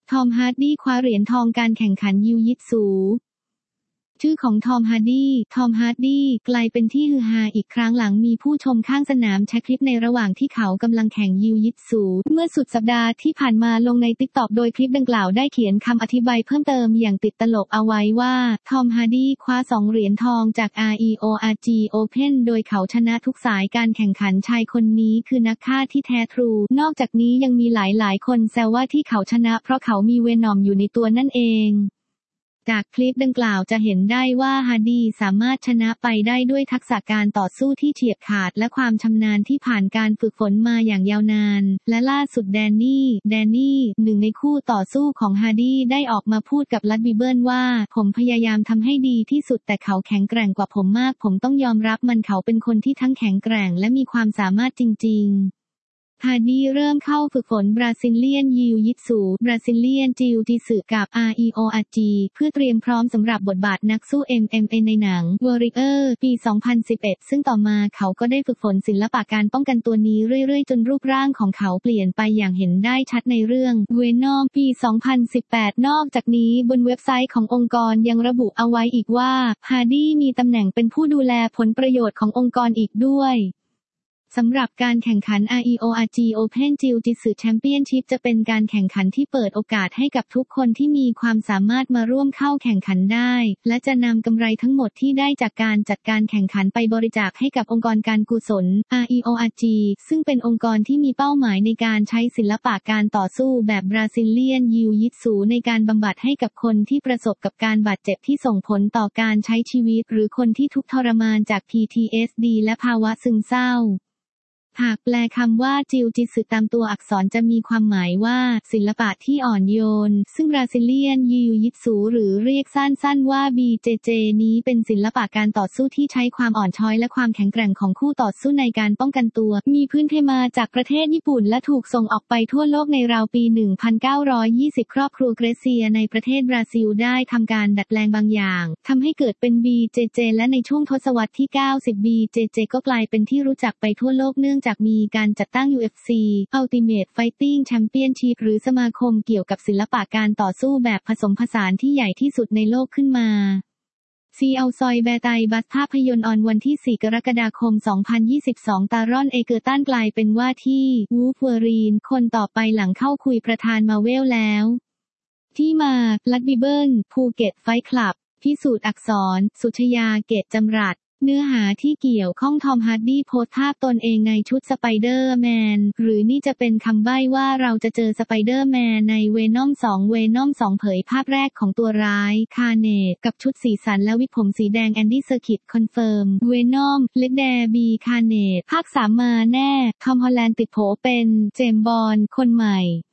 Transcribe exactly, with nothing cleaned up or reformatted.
ทอมฮาร์ดี้คว้าเหรียญทองการแข่งขันยิวยิตซูชื่อของทอมฮาร์ดี้ทอมฮาร์ดี้กลายเป็นที่ฮือฮาอีกครั้งหลังมีผู้ชมข้างสนามแชร์คลิปในระหว่างที่เขากำลังแข่งยิวยิตซูเมื่อสุดสัปดาห์ที่ผ่านมาลงใน ติ๊กต็อก โดยคลิปดังกล่าวได้เขียนคำอธิบายเพิ่มเติมอย่างติดตลกเอาไว้ว่าทอมฮาร์ดี้คว้าสองเหรียญทองจาก อาร์ อี โอ อาร์ จี Open โดยเขาชนะทุกสายการแข่งขันชายคนนี้คือนักฆ่าที่แท้ทรูนอกจากนี้ยังมีหลายๆคนแซวว่าที่เขาชนะเพราะเขามีเวนอมอยู่ในตัวนั่นเองจากคลิปดังกล่าวจะเห็นได้ว่าฮาร์ดี้สามารถชนะไปได้ด้วยทักษะการต่อสู้ที่เฉียบขาดและความชำนาญที่ผ่านการฝึกฝนมาอย่างยาวนานและล่าสุดแดนนี่แดนนี่หนึ่งในคู่ต่อสู้ของฮาร์ดี้ได้ออกมาพูดกับลัดบิเบิลว่าผมพยายามทำให้ดีที่สุดแต่เขาแข็งแกร่งกว่าผมมากผมต้องยอมรับมันเขาเป็นคนที่ทั้งแข็งแกร่งและมีความสามารถจริงๆฮาร์ดี้เริ่มเข้าฝึกฝนบราซิเลียนยิวยิตซูบราซิเลียนจิวจิสึกับ อาร์ อี โอ อาร์ จี เพื่อเตรียมพร้อมสำหรับบทบาทนักสู้ เอ็ม เอ็ม เอ ในหนัง Warrior ปี สองพันสิบเอ็ด ซึ่งต่อมาเขาก็ได้ฝึกฝนศิลปะการป้องกันตัวนี้เรื่อยๆจนรูปร่างของเขาเปลี่ยนไปอย่างเห็นได้ชัดในเรื่อง Venom ปี สองพันสิบแปด นอกจากนี้บนเว็บไซต์ขององค์กรยังระบุเอาไว้อีกว่าฮาร์ดี้มีตำแหน่งเป็นผู้ดูแลผลประโยชน์ขององค์กรอีกด้วยสำหรับการแข่งขัน อาร์ อี โอ อาร์ จี Open Jiu-Jitsu Championship จะเป็นการแข่งขันที่เปิดโอกาสให้กับทุกคนที่มีความสามารถมาร่วมเข้าแข่งขันได้และจะนำกำไรทั้งหมดที่ได้จากการจัดการแข่งขันไปบริจาคให้กับองค์กรการกุศล อาร์ อี โอ อาร์ จี ซึ่งเป็นองค์กรที่มีเป้าหมายในการใช้ศิลปะการต่อสู้แบบบราซิเลียนยิวยิตซูในการบำบัดให้กับคนที่ประสบกับการบาดเจ็บที่ส่งผลต่อการใช้ชีวิตหรือคนที่ทุกข์ทรมานจาก พี ที เอส ดี และภาวะซึมเศร้าหากแปลคำว่าจิวจิสึตามตัวอักษรจะมีความหมายว่าศิลปะที่อ่อนโยนซึ่งบราซิเลียนยิวยิตซูหรือเรียกสั้นๆว่า บี เจ เจ นี้เป็นศิลปะการต่อสู้ที่ใช้ความอ่อนช้อยและความแข็งแกร่งของคู่ต่อสู้ในการป้องกันตัวมีพื้นเพมาจากประเทศญี่ปุ่นและถูกส่งออกไปทั่วโลกในราวปี หนึ่งพันเก้าร้อยยี่สิบ ครอบครัวเกรเซียในประเทศบราซิลได้ทำการดัดแปลงบางอย่างทำให้เกิดเป็น บี เจ เจ และในช่วงทศวรรษที่ เก้าสิบ บี เจ เจ ก็กลายเป็นที่รู้จักไปทั่วโลกเนื่องจากมีการจัดตั้ง ยู เอฟ ซี Ultimate Fighting Championship หรือสมาคมเกี่ยวกับศิลปะการต่อสู้แบบผสมผสานที่ใหญ่ที่สุดในโลกขึ้นมาซีเอาซอยแบร์ไตบัสภาพยนตร์ออนวันที่ สี่ กรกฎาคม สองพันยี่สิบสอง ตารอนเอเกอร์ตันกลายเป็นว่าที่วูล์ฟเวอรีนคนต่อไปหลังเข้าคุยประธานมาเวลแล้วที่มาลัดบิเบิลภูเก็ตไฟท์คลับพิสูจน์อักษรสุชยาเกตจำรัดเนื้อหาที่เกี่ยวข้องทอมฮาร์ดี้โพสต์ภาพตนเองในชุดสไปเดอร์แมนหรือนี่จะเป็นคำใบ้ว่าเราจะเจอสไปเดอร์แมนในเวนอม สอง เวนอม สอง เผยภาพแรกของตัวร้ายคาร์เนตกับชุดสีสันและวิกผมสีแดงแอนดี้เซอร์คิตคอนเฟิร์มเวนอมเลดแดบีคาร์เนตภาคสามมาแน่ทอมฮอลแลนด์ติดโผเป็นเจมส์บอนด์คนใหม่